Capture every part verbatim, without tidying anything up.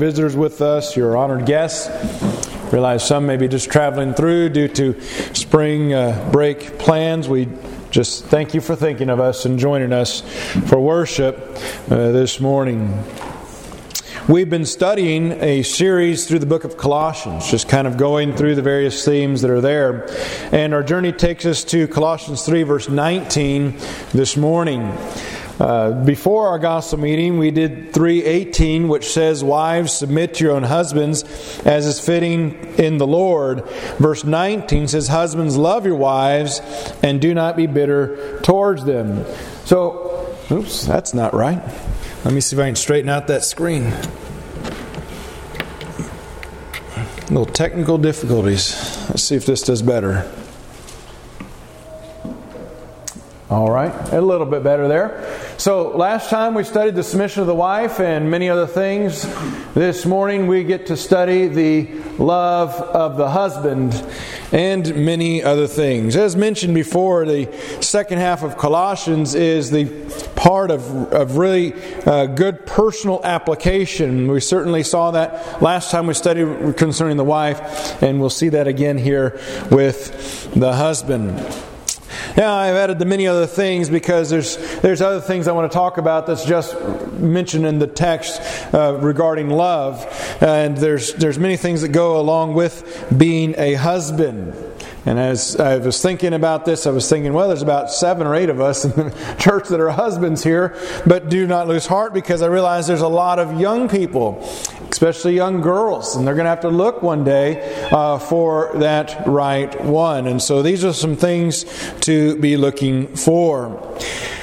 visitors with us, your honored guests. Realize some may be just traveling through due to spring uh, break plans. We just thank you for thinking of us and joining us for worship uh, this morning. We've been studying a series through the book of Colossians, just kind of going through the various themes that are there. And our journey takes us to Colossians three, verse nineteen this morning. Uh, before our gospel meeting, we did three eighteen, which says, "Wives, submit to your own husbands, as is fitting in the Lord." Verse nineteen says, "Husbands, love your wives, and do not be bitter towards them." So, oops, that's not right. Let me see if I can straighten out that screen. Little technical difficulties. Let's see if this does better. All right, a little bit better there. So last time we studied the submission of the wife and many other things. This morning we get to study the love of the husband and many other things. As mentioned before, the second half of Colossians is the part of, of really uh, good personal application. We certainly saw that last time we studied concerning the wife, and we'll see that again here with the husband. Now, I've added the many other things because there's there's other things I want to talk about that's just mentioned in the text uh, regarding love. And there's there's many things that go along with being a husband. And as I was thinking about this, I was thinking, well, there's about seven or eight of us in the church that are husbands here. But do not lose heart, because I realize there's a lot of young people, especially young girls, and they're going to have to look one day uh, for that right one. And so these are some things to be looking for.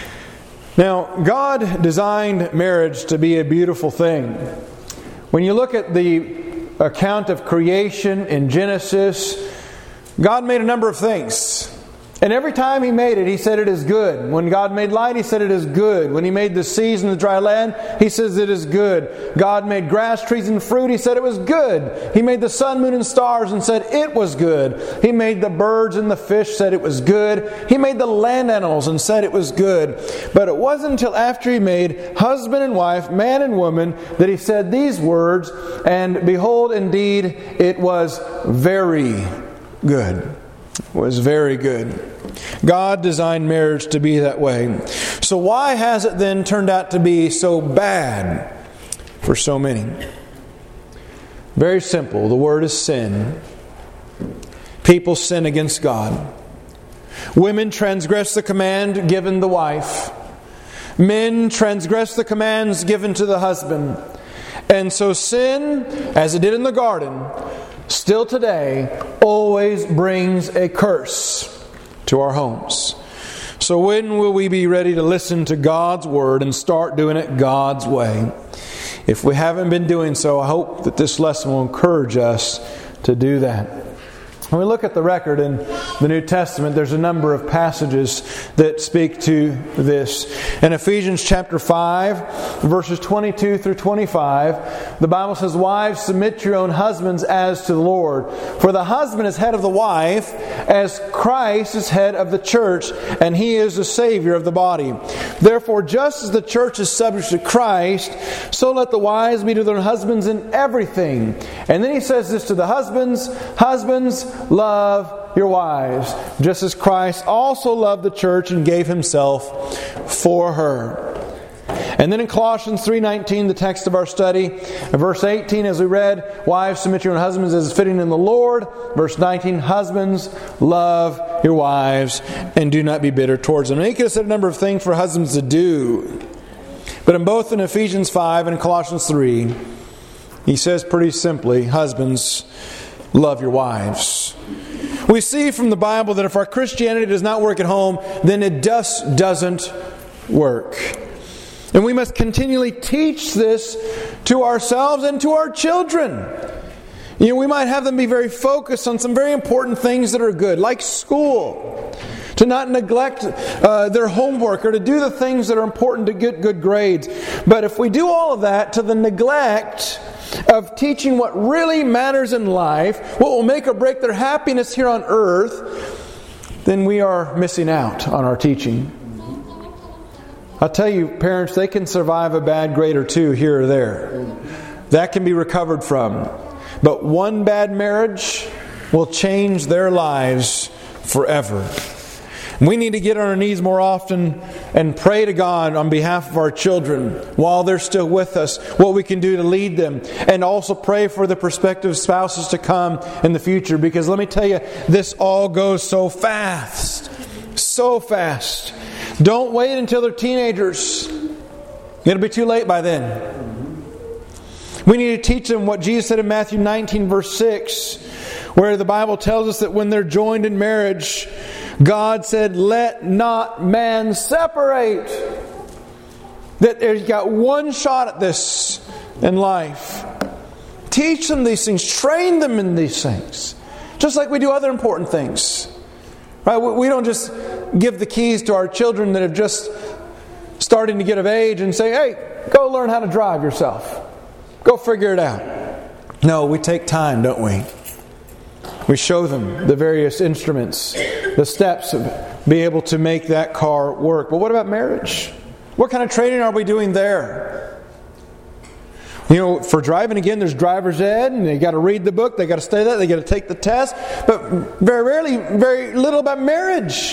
Now, God designed marriage to be a beautiful thing. When you look at the account of creation in Genesis, God made a number of things. And every time He made it, He said it is good. When God made light, He said it is good. When He made the seas and the dry land, He says it is good. God made grass, trees, and fruit. He said it was good. He made the sun, moon, and stars and said it was good. He made the birds and the fish, said it was good. He made the land animals and said it was good. But it wasn't until after He made husband and wife, man and woman, that He said these words, "And behold, indeed, it was very good." It was very good. God designed marriage to be that way. So why has it then turned out to be so bad for so many? Very simple. The word is sin. People sin against God. Women transgress the command given the wife. Men transgress the commands given to the husband. And so sin, as it did in the garden, still today always brings a curse to our homes. So when will we be ready to listen to God's Word and start doing it God's way? If we haven't been doing so, I hope that this lesson will encourage us to do that. When we look at the record in the New Testament, there's a number of passages that speak to this. In Ephesians chapter five, verses twenty-two through twenty-five, the Bible says, "Wives, submit to your own husbands as to the Lord. For the husband is head of the wife, as Christ is head of the church, and He is the Savior of the body. Therefore, just as the church is subject to Christ, so let the wives be to their husbands in everything." And then he says this to the husbands, "Husbands, love your wives, just as Christ also loved the church and gave Himself for her." And then in Colossians three nineteen, the text of our study, verse eighteen, as we read, "Wives, submit to your own husbands as is fitting in the Lord." Verse nineteen, "Husbands, love your wives, and do not be bitter towards them." And he could have said a number of things for husbands to do. But in both in Ephesians five and in Colossians three, he says pretty simply, "Husbands, love your wives." We see from the Bible that if our Christianity does not work at home, then it just doesn't work. And we must continually teach this to ourselves and to our children. You know, we might have them be very focused on some very important things that are good, like school. To not neglect uh, their homework, or to do the things that are important to get good grades. But if we do all of that to the neglect of teaching what really matters in life, what will make or break their happiness here on earth, then we are missing out on our teaching. I'll tell you, parents, they can survive a bad grade or two here or there. That can be recovered from. But one bad marriage will change their lives forever. We need to get on our knees more often and pray to God on behalf of our children while they're still with us, what we can do to lead them. And also pray for the prospective spouses to come in the future. Because let me tell you, this all goes so fast. So fast. Don't wait until they're teenagers. It'll be too late by then. We need to teach them what Jesus said in Matthew nineteen verse six, where the Bible tells us that when they're joined in marriage, God said, let not man separate. That there's got one shot at this in life. Teach them these things. Train them in these things. Just like we do other important things. Right? We don't just give the keys to our children that have just starting to get of age and say, hey, go learn how to drive yourself. Go figure it out. No, we take time, don't we? We show them the various instruments, the steps of being able to make that car work. But what about marriage? What kind of training are we doing there? You know, for driving, again, there's driver's ed, and they got to read the book, they got to study that, they got to take the test. But very rarely, very little about marriage.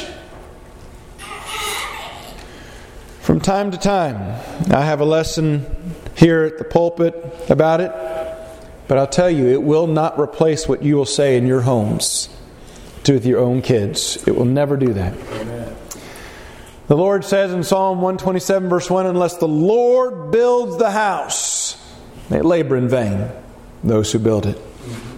From time to time, I have a lesson here at the pulpit about it. But I'll tell you, it will not replace what you will say in your homes to with your own kids. It will never do that. Amen. The Lord says in Psalm one twenty-seven verse one, unless the Lord builds the house, they labor in vain, those who build it.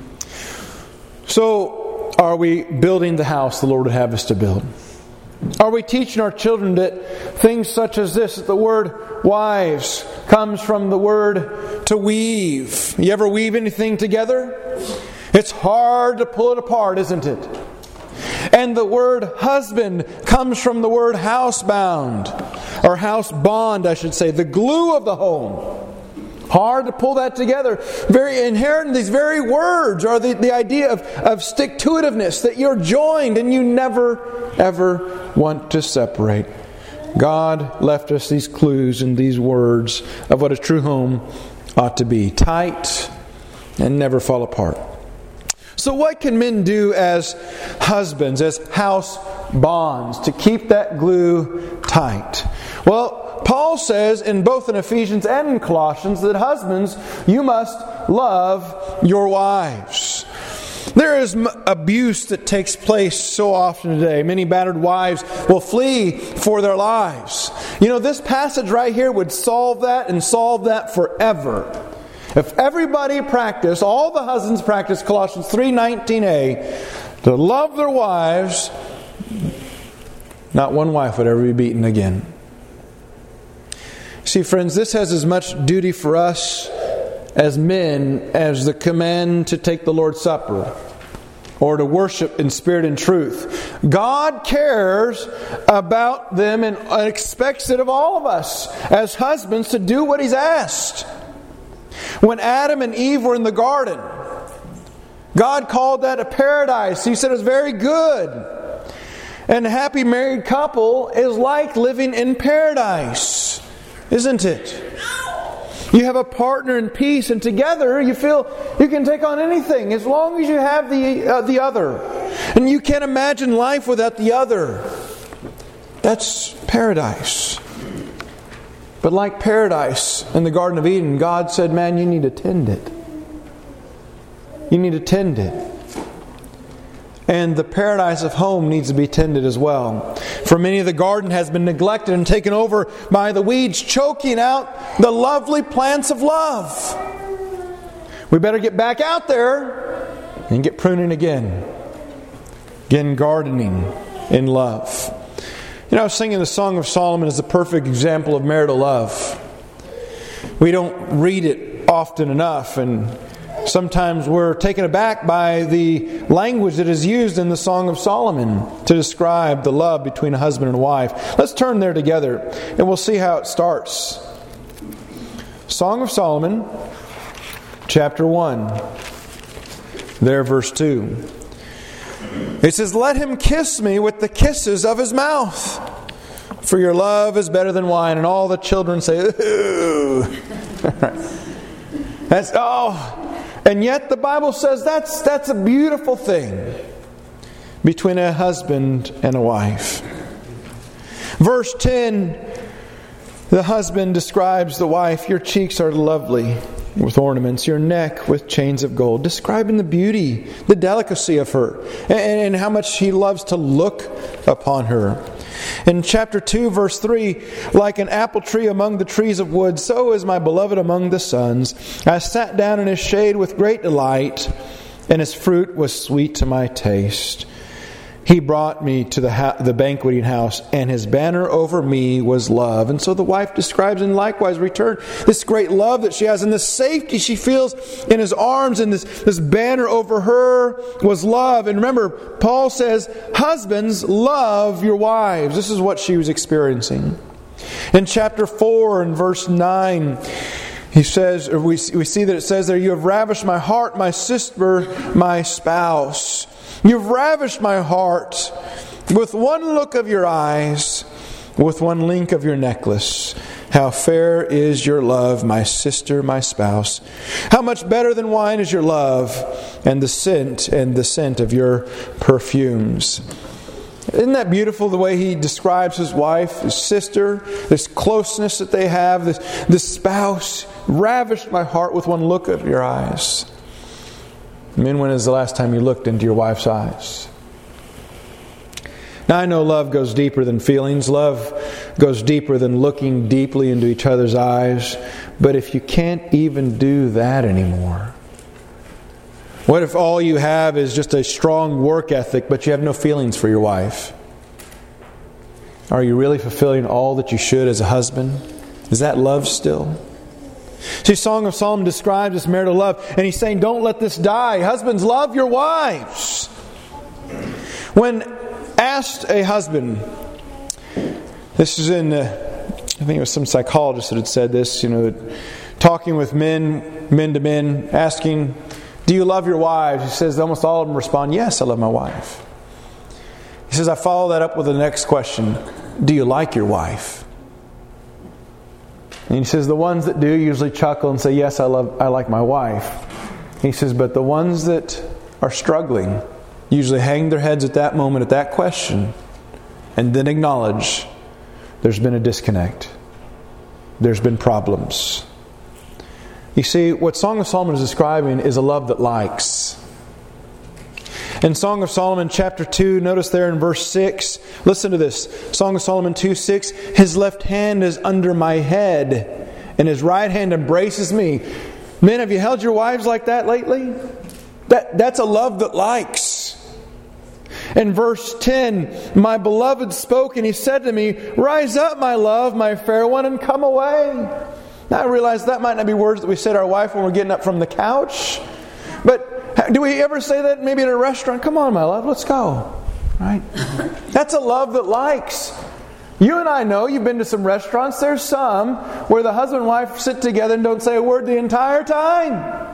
So, are we building the house the Lord would have us to build? Are we teaching our children that things such as this, that the word wives comes from the word to weave? You ever weave anything together? It's hard to pull it apart, isn't it? And the word husband comes from the word housebound, or house bond, I should say, the glue of the home. Hard to pull that together. Very inherent in these very words are the, the idea of, of stick-to-itiveness, that you're joined and you never, ever want to separate. God left us these clues and these words of what a true home ought to be. Tight and never fall apart. So what can men do as husbands, as house bonds, to keep that glue tight? Well, Paul says in both in Ephesians and in Colossians that husbands, you must love your wives. There is abuse that takes place so often today. Many battered wives will flee for their lives. You know, this passage right here would solve that and solve that forever. If everybody practiced, all the husbands practiced Colossians three nineteen a, to love their wives, not one wife would ever be beaten again. See, friends, this has as much duty for us as men as the command to take the Lord's Supper or to worship in spirit and truth. God cares about them and expects it of all of us as husbands to do what He's asked. When Adam and Eve were in the garden, God called that a paradise. He said it was very good. And a happy married couple is like living in paradise, isn't it? You have a partner in peace, and together you feel you can take on anything as long as you have the uh, the other. And you can't imagine life without the other. That's paradise. But like paradise in the Garden of Eden, God said, man, you need to tend it. You need to tend it. And the paradise of home needs to be tended as well. For many, the garden has been neglected and taken over by the weeds, choking out the lovely plants of love. We better get back out there and get pruning again. Again, gardening in love. You know, singing the Song of Solomon is a perfect example of marital love. We don't read it often enough, and sometimes we're taken aback by the language that is used in the Song of Solomon to describe the love between a husband and a wife. Let's turn there together and we'll see how it starts. Song of Solomon, chapter one, there verse two. It says, let him kiss me with the kisses of his mouth, for your love is better than wine. And all the children say, ooh. That's, oh, and yet the Bible says that's, that's a beautiful thing between a husband and a wife. Verse ten, the husband describes the wife, your cheeks are lovely with ornaments, your neck with chains of gold, describing the beauty, the delicacy of her, and, and how much he loves to look upon her. In chapter two, verse three, like an apple tree among the trees of wood, so is my beloved among the sons. I sat down in his shade with great delight, and his fruit was sweet to my taste. He brought me to the ha- the banqueting house, and his banner over me was love. And so the wife describes in likewise return this great love that she has, and the safety she feels in his arms, and this, this banner over her was love. And remember, Paul says, husbands, love your wives. This is what she was experiencing. In chapter four and verse nine, he says, or we, we see that it says there, you have ravished my heart, my sister, my spouse. You've ravished my heart with one look of your eyes, with one link of your necklace. How fair is your love, my sister, my spouse. How much better than wine is your love, and the scent and the scent of your perfumes. Isn't that beautiful the way he describes his wife, his sister, this closeness that they have, this, this spouse? Ravished my heart with one look of your eyes. Men, when is the last time you looked into your wife's eyes? Now I know love goes deeper than feelings. Love goes deeper than looking deeply into each other's eyes. But if you can't even do that anymore, what if all you have is just a strong work ethic, but you have no feelings for your wife? Are you really fulfilling all that you should as a husband? Is that love still? See, Song of Solomon describes this marital love, and he's saying, don't let this die. Husbands, love your wives. When asked a husband, this is in, uh, I think it was some psychologist that had said this, you know, talking with men, men to men, asking, do you love your wives? He says almost all of them respond, yes, I love my wife. He says, I follow that up with the next question, do you like your wife? And he says, the ones that do usually chuckle and say, yes, I love, I like my wife. He says, but the ones that are struggling usually hang their heads at that moment, at that question, and then acknowledge there's been a disconnect. There's been problems. You see, what Song of Solomon is describing is a love that likes. In Song of Solomon chapter two, notice there in verse six, listen to this. Song of Solomon two six, his left hand is under my head, and his right hand embraces me. Men, have you held your wives like that lately? That, that's a love that likes. In verse ten, my beloved spoke, and he said to me, rise up, my love, my fair one, and come away. Now I realize that might not be words that we say to our wife when we're getting up from the couch, but do we ever say that maybe at a restaurant? Come on, my love, let's go. Right? That's a love that likes. You and I know, you've been to some restaurants, there's some where the husband and wife sit together and don't say a word the entire time.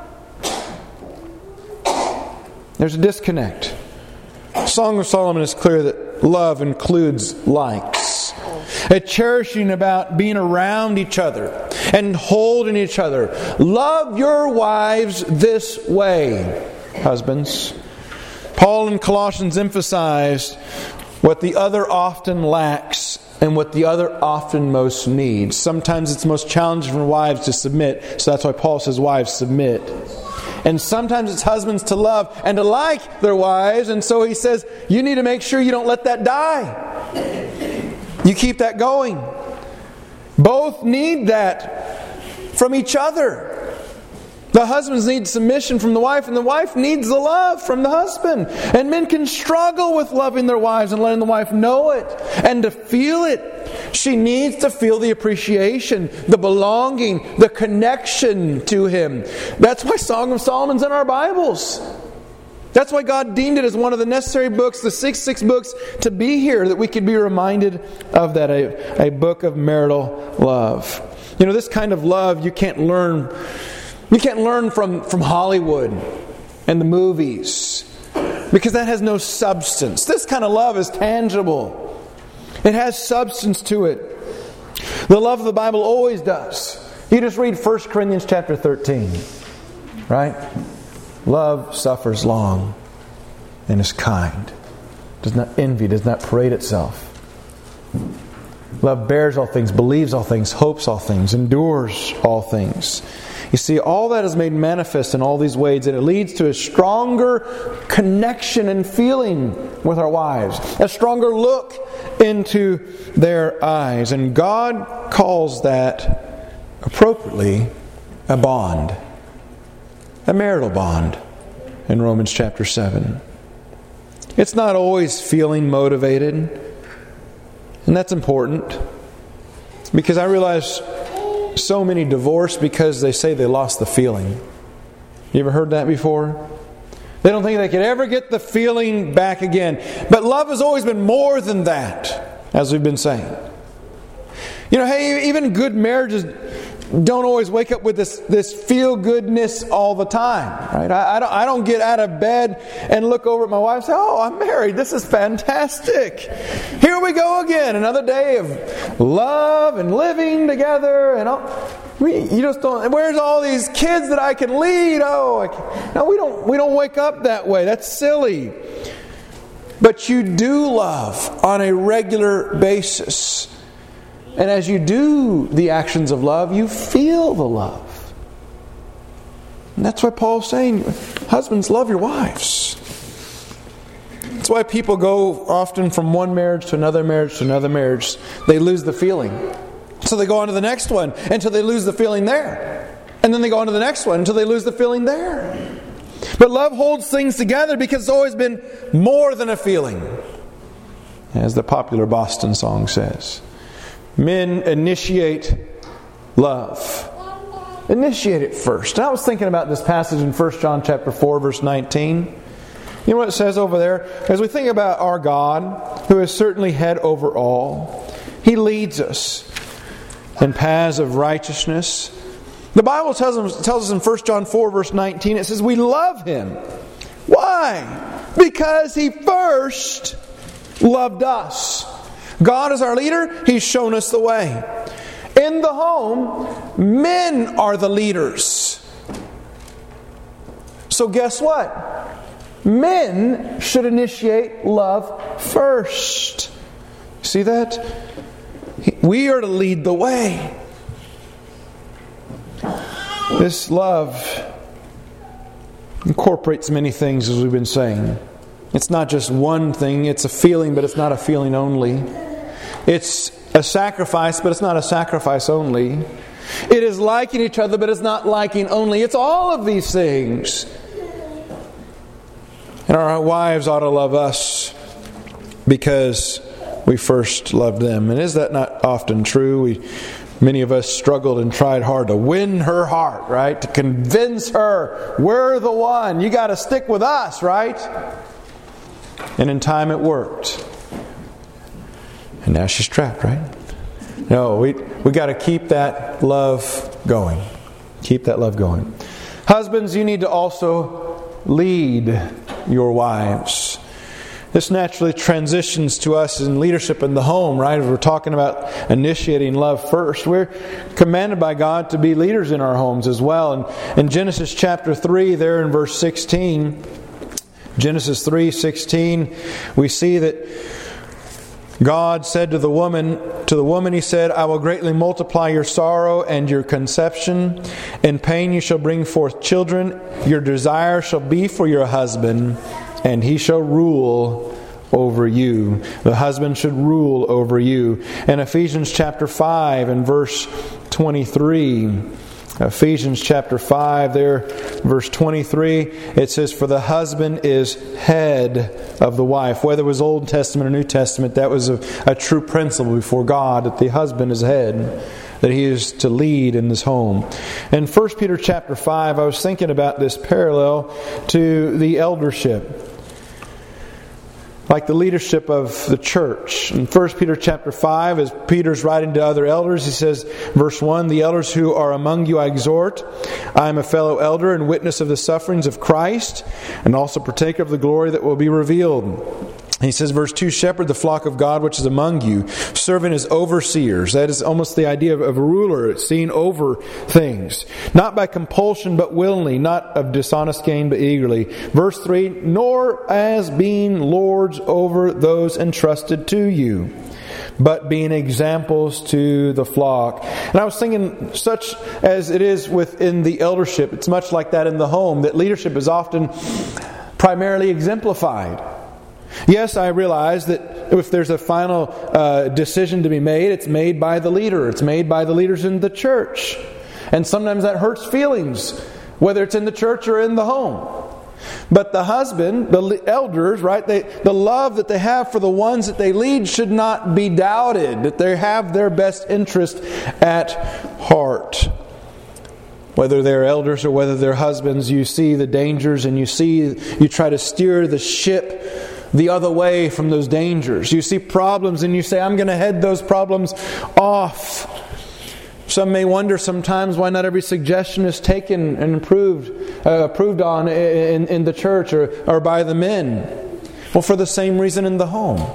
There's a disconnect. Song of Solomon is clear that love includes likes. A cherishing about being around each other and holding each other. Love your wives this way, husbands. Paul in Colossians emphasized what the other often lacks and what the other often most needs. Sometimes it's most challenging for wives to submit, so that's why Paul says, wives, submit. And sometimes it's husbands to love and to like their wives, and so he says, you need to make sure you don't let that die. You keep that going. Both need that from each other. The husbands need submission from the wife, and the wife needs the love from the husband. And men can struggle with loving their wives and letting the wife know it and to feel it. She needs to feel the appreciation, the belonging, the connection to him. That's why Song of Solomon's in our Bibles. That's why God deemed it as one of the necessary books, the six six books, to be here, that we could be reminded of that, a, a book of marital love. You know, this kind of love you can't learn you can't learn from, from Hollywood and the movies, because that has no substance. This kind of love is tangible. It has substance to it. The love of the Bible always does. You just read First Corinthians chapter thirteen. Right? Love suffers long and is kind. Does not envy, does not parade itself. Love bears all things, believes all things, hopes all things, endures all things. You see, all that is made manifest in all these ways, and it leads to a stronger connection and feeling with our wives, a stronger look into their eyes. And God calls that appropriately a bond, a marital bond in Romans chapter seven. It's not always feeling motivated. And that's important. Because I realize so many divorce because they say they lost the feeling. You ever heard that before? They don't think they could ever get the feeling back again. But love has always been more than that, as we've been saying. You know, hey, even good marriages don't always wake up with this, this feel-goodness all the time. Right? I, I, don't, I don't get out of bed and look over at my wife and say, oh, I'm married. This is fantastic. Here we go again. Another day of love and living together. And all. We, you just don't. Where's all these kids that I can lead? Oh, I can, no, we don't. We don't wake up that way. That's silly. But you do love on a regular basis. And as you do the actions of love, you feel the love. And that's why Paul's saying, husbands, love your wives. That's why people go often from one marriage to another marriage to another marriage. They lose the feeling. So they go on to the next one until they lose the feeling there. And then they go on to the next one until they lose the feeling there. But love holds things together because it's always been more than a feeling. As the popular Boston song says. Men initiate love. Initiate it first. And I was thinking about this passage in First John chapter four, verse nineteen. You know what it says over there? As we think about our God, who is certainly head over all, He leads us in paths of righteousness. The Bible tells us, tells us in First John four, verse nineteen, it says we love Him. Why? Because He first loved us. God is our leader. He's shown us the way. In the home, men are the leaders. So guess what? Men should initiate love first. See that? We are to lead the way. This love incorporates many things, as we've been saying. It's not just one thing. It's a feeling, but it's not a feeling only. It's a sacrifice, but it's not a sacrifice only. It is liking each other, but it's not liking only. It's all of these things. And our wives ought to love us because we first loved them. And is that not often true? We, many of us struggled and tried hard to win her heart, right? To convince her, we're the one. You got to stick with us, right? And in time it worked. And now she's trapped, right? No, we we got to keep that love going. Keep that love going. Husbands, you need to also lead your wives. This naturally transitions to us in leadership in the home, right? We're talking about initiating love first. We're commanded by God to be leaders in our homes as well. And in Genesis chapter three, there in verse sixteen, Genesis three sixteen, we see that God said to the woman, to the woman He said, I will greatly multiply your sorrow and your conception. In pain you shall bring forth children. Your desire shall be for your husband, and he shall rule over you. The husband should rule over you. In Ephesians chapter five and verse twenty-three, Ephesians chapter five there, verse twenty-three, it says, for the husband is head of the wife. Whether it was Old Testament or New Testament, that was a, a true principle before God, that the husband is head, that he is to lead in this home. In First Peter chapter five, I was thinking about this parallel to the eldership. Like the leadership of the church. In First Peter chapter five, as Peter's writing to other elders, he says, verse one, the elders who are among you I exhort. I am a fellow elder and witness of the sufferings of Christ, and also partaker of the glory that will be revealed. He says, verse two, shepherd the flock of God which is among you, serving as overseers. That is almost the idea of, of a ruler, seeing over things. Not by compulsion, but willingly. Not of dishonest gain, but eagerly. Verse three, nor as being lords over those entrusted to you, but being examples to the flock. And I was thinking, such as it is within the eldership, it's much like that in the home, that leadership is often primarily exemplified. Yes, I realize that if there's a final uh, decision to be made, it's made by the leader. It's made by the leaders in the church. And sometimes that hurts feelings, whether it's in the church or in the home. But the husband, the elders, right, they, the love that they have for the ones that they lead should not be doubted, that they have their best interest at heart. Whether they're elders or whether they're husbands, you see the dangers and you see, you try to steer the ship the other way from those dangers. You see problems and you say, I'm going to head those problems off. Some may wonder sometimes why not every suggestion is taken and approved, uh, approved on in, in the church or, or by the men. Well, for the same reason in the home.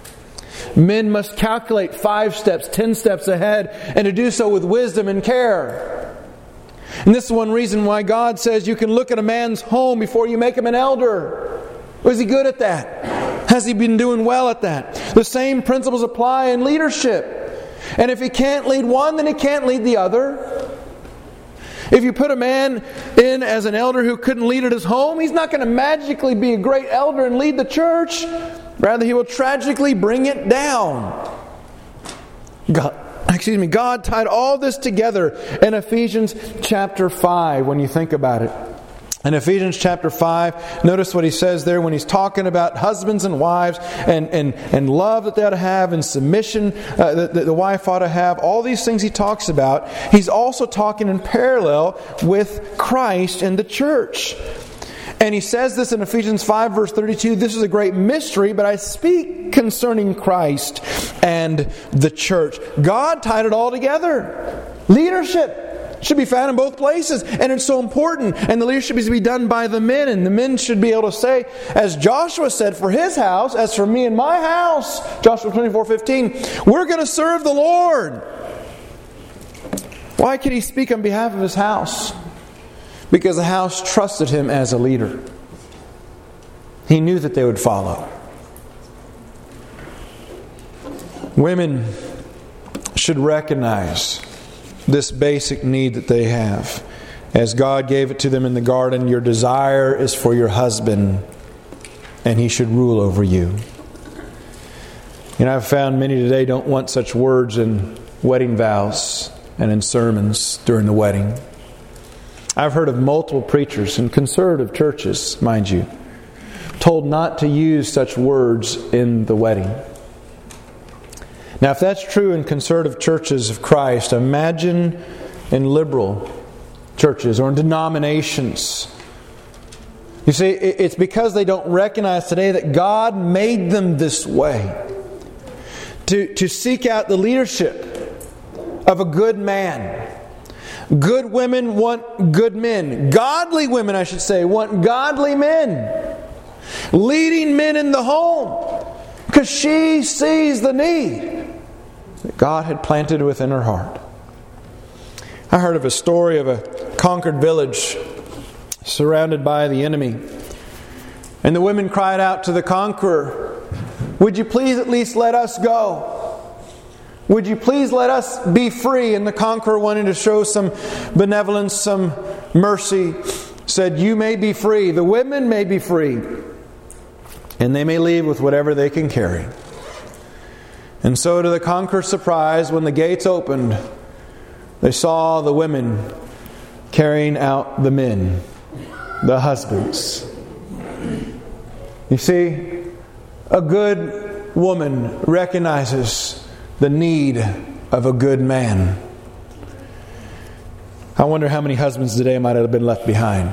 Men must calculate five steps, ten steps ahead, and to do so with wisdom and care. And this is one reason why God says you can look at a man's home before you make him an elder. Was he good at that? Has he been doing well at that? The same principles apply in leadership. And if he can't lead one, then he can't lead the other. If you put a man in as an elder who couldn't lead at his home, he's not going to magically be a great elder and lead the church. Rather, he will tragically bring it down. God, excuse me, God tied all this together in Ephesians chapter five, when you think about it. In Ephesians chapter five, notice what he says there when he's talking about husbands and wives and, and, and love that they ought to have and submission uh, that, that the wife ought to have. All these things he talks about. He's also talking in parallel with Christ and the church. And he says this in Ephesians five verse thirty-two, this is a great mystery, but I speak concerning Christ and the church. God tied it all together. Leadership should be found in both places. And it's so important. And the leadership is to be done by the men. And the men should be able to say, as Joshua said for his house, as for me and my house, Joshua twenty-four fifteen, we're going to serve the Lord. Why could he speak on behalf of his house? Because the house trusted him as a leader. He knew that they would follow. Women should recognize this basic need that they have. As God gave it to them in the garden, your desire is for your husband, and he should rule over you. You know, I've found many today don't want such words in wedding vows and in sermons during the wedding. I've heard of multiple preachers in conservative churches, mind you, told not to use such words in the wedding. Now, if that's true in conservative churches of Christ, imagine in liberal churches or in denominations. You see, it's because they don't recognize today that God made them this way. To, to seek out the leadership of a good man. Good women want good men. Godly women, I should say, want godly men. Leading men in the home. Because she sees the need that God had planted within her heart. I heard of a story of a conquered village surrounded by the enemy. And the women cried out to the conqueror, "Would you please at least let us go? Would you please let us be free?" And the conqueror, wanting to show some benevolence, some mercy, said, "You may be free. The women may be free. And they may leave with whatever they can carry." And so to the conqueror's surprise, when the gates opened, they saw the women carrying out the men, the husbands. You see, a good woman recognizes the need of a good man. I wonder how many husbands today might have been left behind.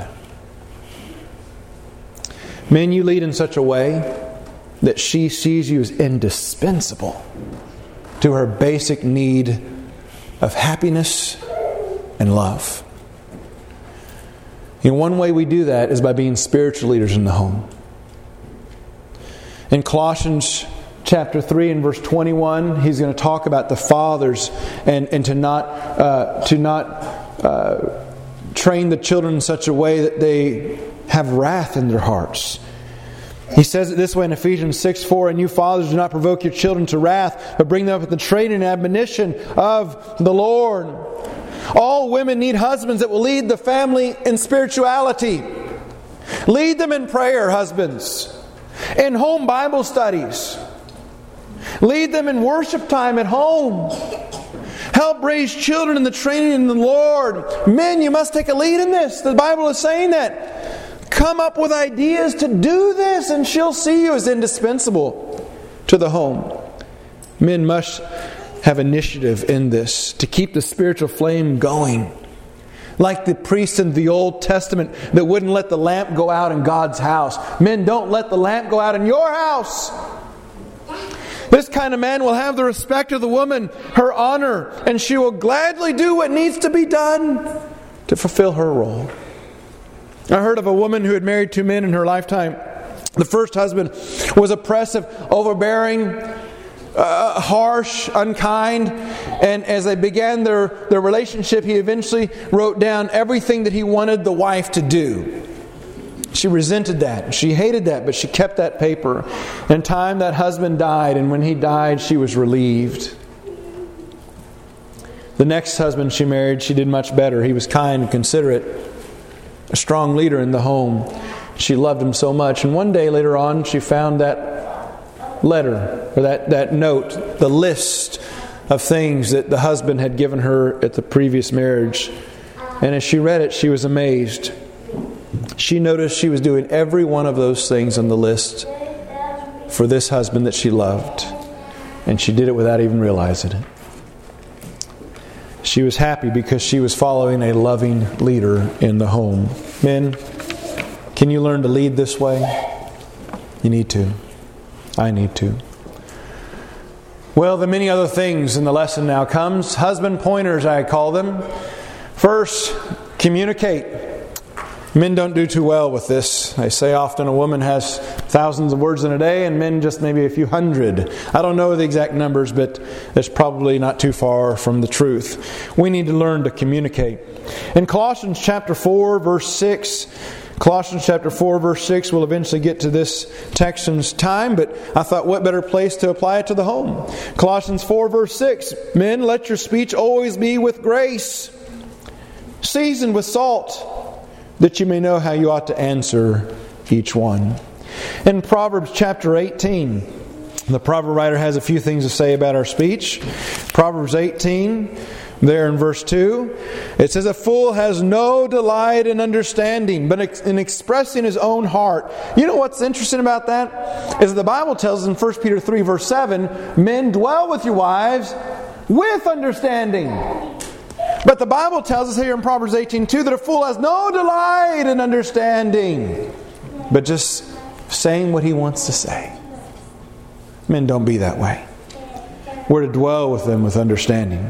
Men, you lead in such a way that she sees you as indispensable to her basic need of happiness and love. And one way we do that is by being spiritual leaders in the home. In Colossians chapter three and verse twenty-one, he's going to talk about the fathers and, and to not uh, to not uh, train the children in such a way that they have wrath in their hearts. He says it this way in Ephesians six four, "And you fathers, do not provoke your children to wrath, but bring them up with the training and admonition of the Lord." All women need husbands that will lead the family in spirituality. Lead them in prayer, husbands. In home Bible studies. Lead them in worship time at home. Help raise children in the training in the Lord. Men, you must take a lead in this. The Bible is saying that. Come up with ideas to do this, and she'll see you as indispensable to the home. Men must have initiative in this to keep the spiritual flame going. Like the priests in the Old Testament that wouldn't let the lamp go out in God's house. Men, don't let the lamp go out in your house. This kind of man will have the respect of the woman, her honor, and she will gladly do what needs to be done to fulfill her role. I heard of a woman who had married two men in her lifetime. The first husband was oppressive, overbearing, uh, harsh, unkind. And as they began their, their relationship, he eventually wrote down everything that he wanted the wife to do. She resented that. She hated that, but she kept that paper. In time, that husband died, and when he died, she was relieved. The next husband she married, she did much better. He was kind and considerate, a strong leader in the home. She loved him so much. And one day later on, she found that letter, or that, that note, the list of things that the husband had given her at the previous marriage. And as she read it, she was amazed. She noticed she was doing every one of those things on the list for this husband that she loved. And she did it without even realizing it. She was happy because she was following a loving leader in the home. Men, can you learn to lead this way? You need to. I need to. Well, the many other things in the lesson now comes. Husband pointers, I call them. First, communicate. Men don't do too well with this. I say often a woman has thousands of words in a day and men just maybe a few hundred. I don't know the exact numbers, but it's probably not too far from the truth. We need to learn to communicate. In Colossians chapter four, verse six, Colossians chapter four, verse six, we'll eventually get to this text in time, but I thought what better place to apply it to the home. Colossians four, verse six, "Men, let your speech always be with grace, seasoned with salt, that you may know how you ought to answer each one." In Proverbs chapter eighteen, the proverb writer has a few things to say about our speech. Proverbs eighteen, there in verse two, it says, "A fool has no delight in understanding, but in expressing his own heart." You know what's interesting about that? Is the Bible tells us in First Peter three, verse seven, "Men, dwell with your wives with understanding." But the Bible tells us here in Proverbs eighteen two that a fool has no delight in understanding, but just saying what he wants to say. Men, don't be that way. We're to dwell with them with understanding.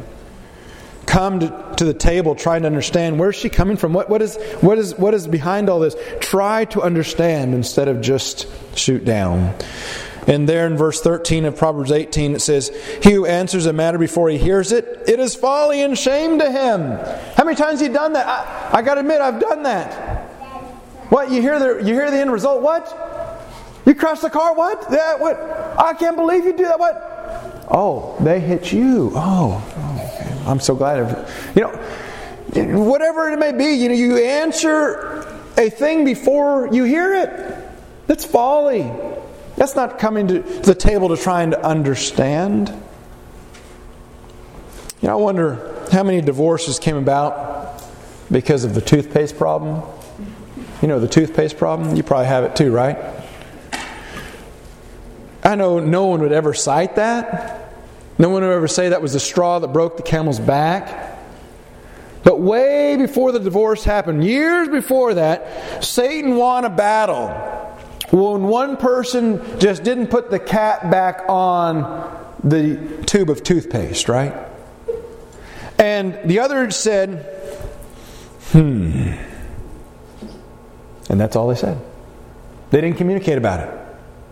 Come to, to the table trying to understand where's she coming from. What, what is what is what is behind all this? Try to understand instead of just shoot down. And there in verse thirteen of Proverbs eighteen it says, "He who answers a matter before he hears it, it is folly and shame to him." How many times have you done that? I, I got to admit, I've done that. What, you hear the you hear the end result? What? You crashed the car? What? That what? I can't believe you do that. What? Oh, they hit you. Oh, oh okay. I'm so glad. I've, you know, whatever it may be, you know, you answer a thing before you hear it. That's folly. That's not coming to the table to trying to understand. You know, I wonder how many divorces came about because of the toothpaste problem. You know the toothpaste problem? You probably have it too, right? I know no one would ever cite that. No one would ever say that was the straw that broke the camel's back. But way before the divorce happened, years before that, Satan won a battle. When one person just didn't put the cap back on the tube of toothpaste, right? And the other said, hmm. And that's all they said. They didn't communicate about it.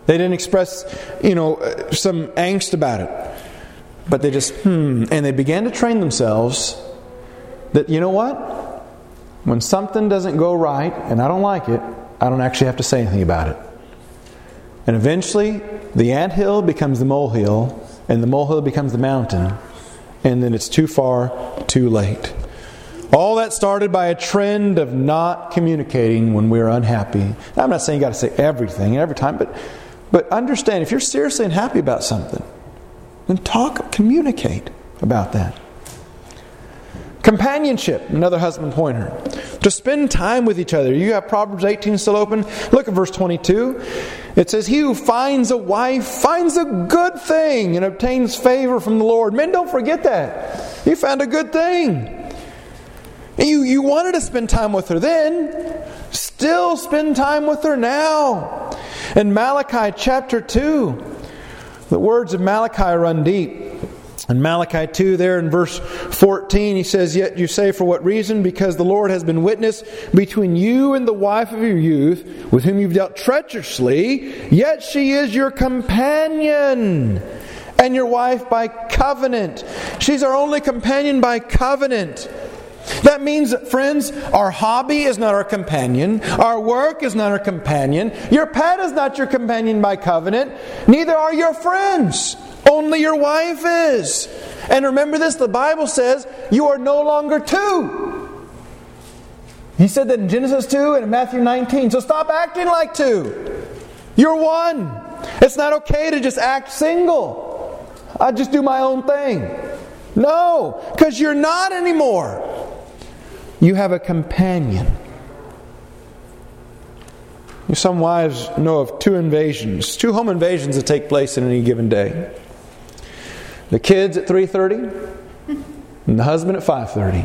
They didn't express, you know, some angst about it. But they just, hmm. And they began to train themselves that, you know what? When something doesn't go right and I don't like it, I don't actually have to say anything about it. And eventually, the anthill becomes the molehill, and the molehill becomes the mountain. And then it's too far, too late. All that started by a trend of not communicating when we're unhappy. I'm not saying you got to say everything every time, but but understand, if you're seriously unhappy about something, then talk, communicate about that. Companionship, another husband pointer. To spend time with each other. You have Proverbs eighteen still open. Look at verse twenty-two. It says, he who finds a wife finds a good thing and obtains favor from the Lord. Men, don't forget that. You found a good thing. You, you wanted to spend time with her then. Still spend time with her now. In Malachi chapter two, the words of Malachi run deep. In Malachi two, there in verse fourteen, he says, yet you say, for what reason? Because the Lord has been witness between you and the wife of your youth, with whom you've dealt treacherously, yet she is your companion, and your wife by covenant. She's our only companion by covenant. That means, friends, our hobby is not our companion. Our work is not our companion. Your pet is not your companion by covenant. Neither are your friends. Only your wife is. And remember this, the Bible says you are no longer two. He said that in Genesis two and in Matthew nineteen. So stop acting like two. You're one. It's not okay to just act single. I just do my own thing. No, because you're not anymore. You have a companion. Some wives know of two invasions, two home invasions that take place in any given day. The kids at three thirty and the husband at five thirty.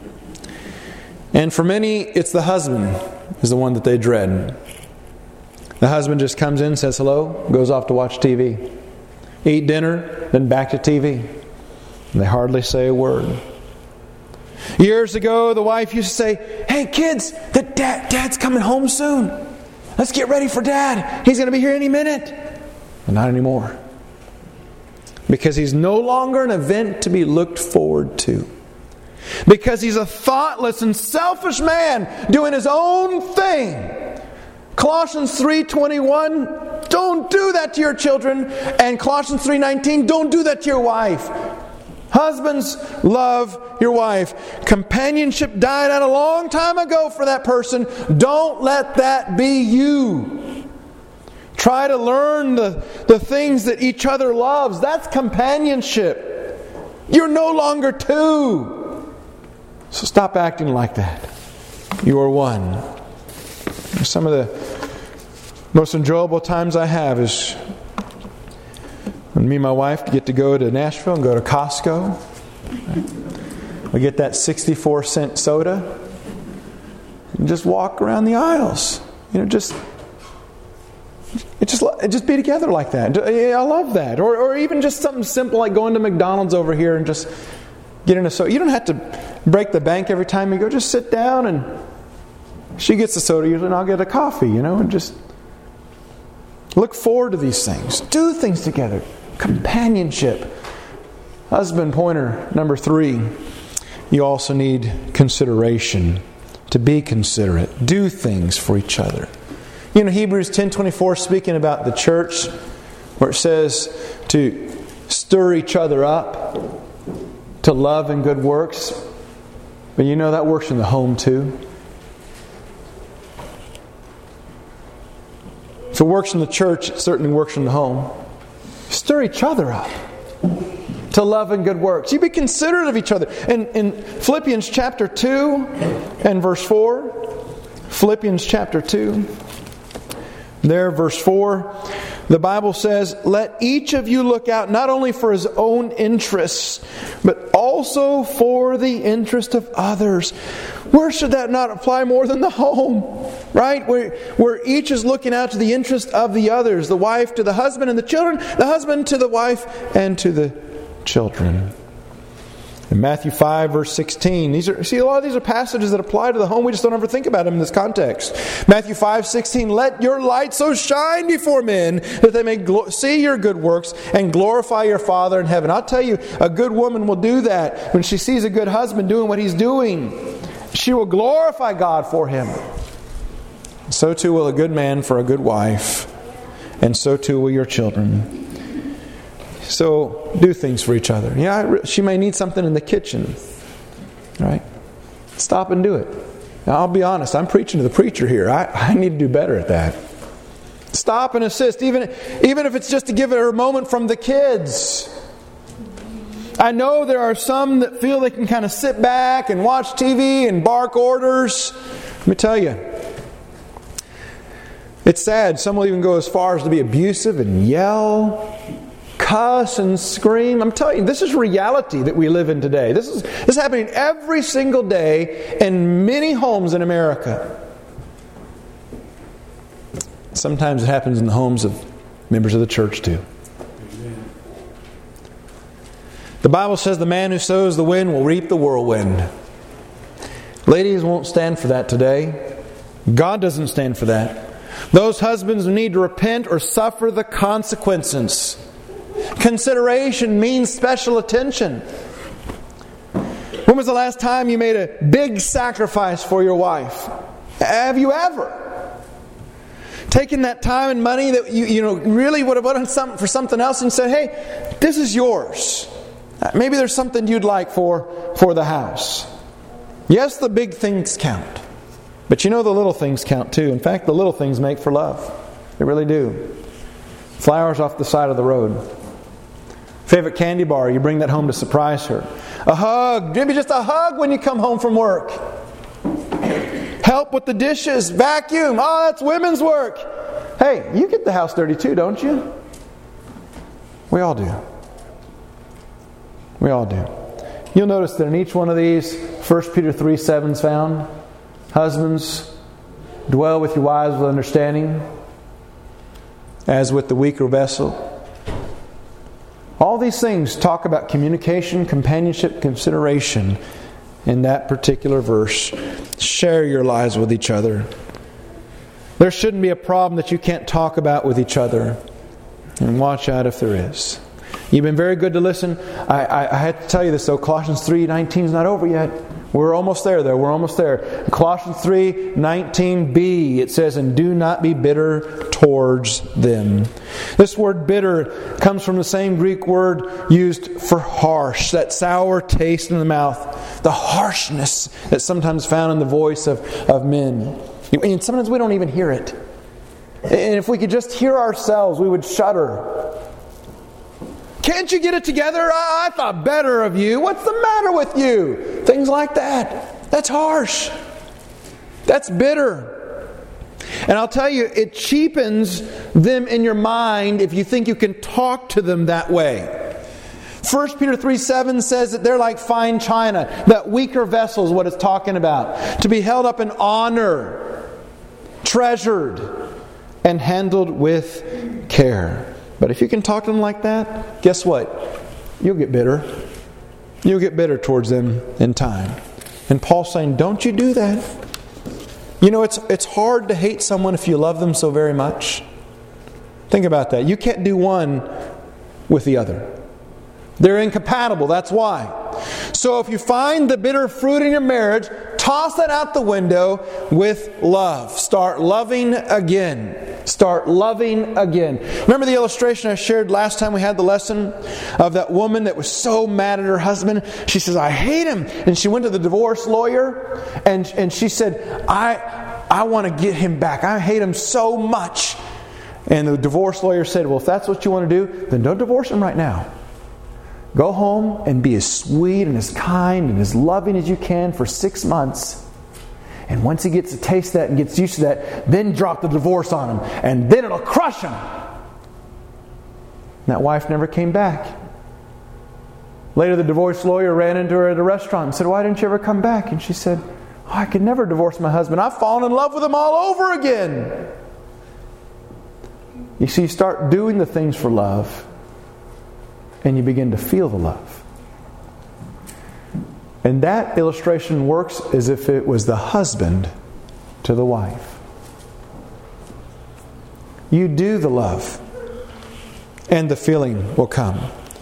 And for many, it's the husband is the one that they dread. The husband just comes in, says hello, goes off to watch T V. Eat dinner, then back to T V. And they hardly say a word. Years ago, the wife used to say, hey kids, the dad, Dad's coming home soon. Let's get ready for Dad. He's going to be here any minute. But not anymore. Because he's no longer an event to be looked forward to. Because he's a thoughtless and selfish man doing his own thing. Colossians three twenty-one, don't do that to your children. And Colossians three nineteen, don't do that to your wife. Husbands, love your wife. Companionship died out a long time ago for that person. Don't let that be you. Try to learn the, the things that each other loves. That's companionship. You're no longer two. So stop acting like that. You are one. Some of the most enjoyable times I have is when me and my wife get to go to Nashville and go to Costco. Right? We get that sixty-four cent soda and just walk around the aisles. You know, just it just it just be together like that. I love that. Or or even just something simple like going to McDonald's over here and just getting a soda. You don't have to break the bank every time you go. Just sit down and she gets the soda usually and I'll get a coffee, you know, and just look forward to these things. Do things together. Companionship. Husband pointer number three. You also need consideration. To be considerate. Do things for each other. You know, Hebrews ten twenty-four, speaking about the church, where it says to stir each other up to love and good works. But you know that works in the home too. If it works in the church, it certainly works in the home. Stir each other up to love and good works. You be considerate of each other. In, in Philippians chapter two and verse four, Philippians chapter two, there verse four, the Bible says, let each of you look out not only for his own interests, but also for the interest of others. Where should that not apply more than the home? Right? Where, where each is looking out to the interest of the others. The wife to the husband and the children. The husband to the wife and to the children. In Matthew five, verse sixteen, these are see a lot of these are passages that apply to the home. We just don't ever think about them in this context. Matthew five, sixteen, let your light so shine before men that they may glo- see your good works and glorify your Father in heaven. I'll tell you, a good woman will do that when she sees a good husband doing what he's doing. She will glorify God for him. So too will a good man for a good wife, and so too will your children. So do things for each other. Yeah, she may need something in the kitchen. Right? Stop and do it. Now, I'll be honest, I'm preaching to the preacher here. I, I need to do better at that. Stop and assist, even, even if it's just to give her a moment from the kids. I know there are some that feel they can kind of sit back and watch T V and bark orders. Let me tell you, it's sad. Some will even go as far as to be abusive and yell, cuss and scream. I'm telling you, this is reality that we live in today. This is, this is happening every single day in many homes in America. Sometimes it happens in the homes of members of the church too. The Bible says the man who sows the wind will reap the whirlwind. Ladies won't stand for that today. God doesn't stand for that. Those husbands need to repent or suffer the consequences. Consideration means special attention. When was the last time you made a big sacrifice for your wife? Have you ever taken that time and money that you, you know really would have done something for something else and said, hey, this is yours. Maybe there's something you'd like for, for the house. Yes, the big things count. But you know the little things count too. In fact, the little things make for love. They really do. Flowers off the side of the road. Favorite candy bar, you bring that home to surprise her. A hug, maybe just a hug when you come home from work. Help with the dishes, vacuum. Oh, that's women's work. Hey, you get the house dirty too, don't you? We all do. We all do. You'll notice that in each one of these, First Peter three seven is found. Husbands, dwell with your wives with understanding, as with the weaker vessel. All these things talk about communication, companionship, consideration in that particular verse. Share your lives with each other. There shouldn't be a problem that you can't talk about with each other. And watch out if there is. You've been very good to listen. I, I, I had to tell you this though. Colossians three nineteen is not over yet. We're almost there though. We're almost there. Colossians three nineteen b, it says, and do not be bitter towards them. This word bitter comes from the same Greek word used for harsh. That sour taste in the mouth. The harshness that's sometimes found in the voice of, of men. And sometimes we don't even hear it. And if we could just hear ourselves, we would shudder. Can't you get it together? I, I thought better of you. What's the matter with you? Things like that. That's harsh. That's bitter. And I'll tell you, it cheapens them in your mind if you think you can talk to them that way. First Peter three seven says that they're like fine china. That weaker vessel is what it's talking about. To be held up in honor, treasured, and handled with care. But if you can talk to them like that, guess what? You'll get bitter. You'll get bitter towards them in time. And Paul's saying, don't you do that. You know, it's it's hard to hate someone if you love them so very much. Think about that. You can't do one with the other. They're incompatible, that's why. So if you find the bitter fruit in your marriage, toss that out the window with love. Start loving again. Start loving again. Remember the illustration I shared last time we had the lesson of that woman that was so mad at her husband? She says, I hate him. And she went to the divorce lawyer and, and she said, I, I want to get him back. I hate him so much. And the divorce lawyer said, well, if that's what you want to do, then don't divorce him right now. Go home and be as sweet and as kind and as loving as you can for six months. And once he gets to taste that and gets used to that, then drop the divorce on him. And then it'll crush him. And that wife never came back. Later the divorce lawyer ran into her at a restaurant and said, why didn't you ever come back? And she said, oh, I could never divorce my husband. I've fallen in love with him all over again. You see, you start doing the things for love, and you begin to feel the love. And that illustration works as if it was the husband to the wife. You do the love, and the feeling will come.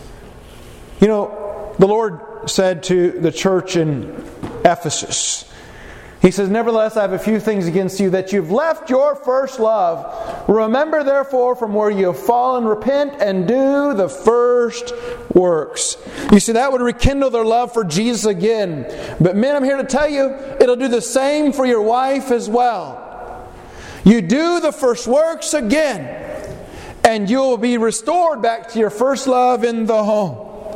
You know, the Lord said to the church in Ephesus, He says, "Nevertheless, I have a few things against you, that you've left your first love. Remember, therefore, from where you have fallen, repent and do the first works." You see, that would rekindle their love for Jesus again. But men, I'm here to tell you, it'll do the same for your wife as well. You do the first works again, and you'll be restored back to your first love in the home.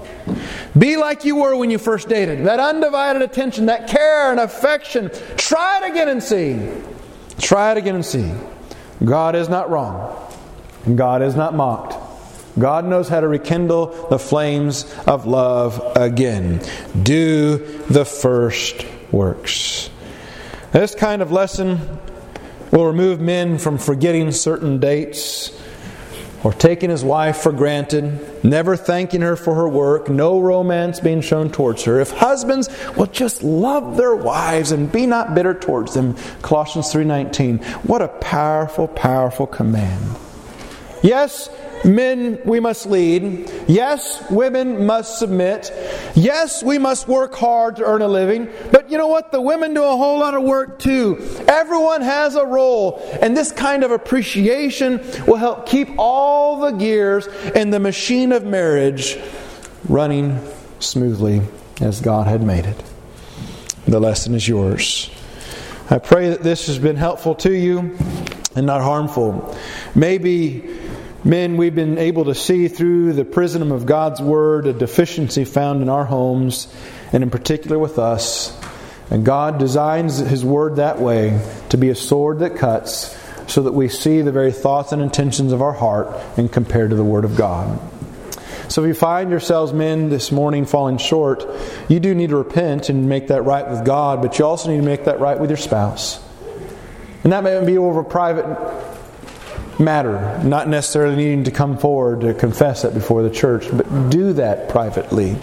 Be like you were when you first dated. That undivided attention, that care and affection. Try it again and see. Try it again and see. God is not wrong. And God is not mocked. God knows how to rekindle the flames of love again. Do the first works. This kind of lesson will remove men from forgetting certain dates, or taking his wife for granted, never thanking her for her work, no romance being shown towards her. If husbands will just love their wives and be not bitter towards them, Colossians three nineteen, what a powerful, powerful command. Yes, men, we must lead. Yes, women must submit. Yes, we must work hard to earn a living. But you know what? The women do a whole lot of work too. Everyone has a role. And this kind of appreciation will help keep all the gears in the machine of marriage running smoothly as God had made it. The lesson is yours. I pray that this has been helpful to you and not harmful. Maybe, men, we've been able to see through the prism of God's Word a deficiency found in our homes, and in particular with us. And God designs His Word that way, to be a sword that cuts, so that we see the very thoughts and intentions of our heart and compare to the Word of God. So if you find yourselves, men, this morning falling short, you do need to repent and make that right with God, but you also need to make that right with your spouse. And that may be over a private matter, not necessarily needing to come forward to confess it before the church, but do that privately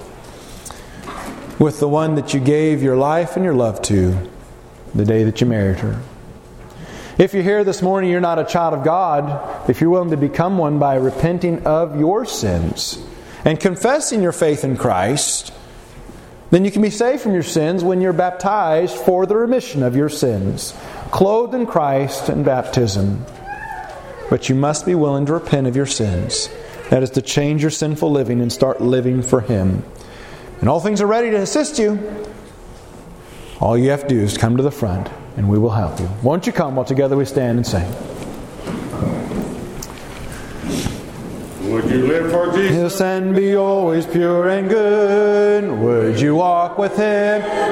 with the one that you gave your life and your love to the day that you married her. If you're here this morning, you're not a child of God, if you're willing to become one by repenting of your sins and confessing your faith in Christ, then you can be saved from your sins when you're baptized for the remission of your sins, clothed in Christ in baptism. But you must be willing to repent of your sins. That is to change your sinful living and start living for Him. And all things are ready to assist you. All you have to do is come to the front, and we will help you. Won't you come while together we stand and sing? Would you live for Jesus and be always pure and good? Would you walk with Him?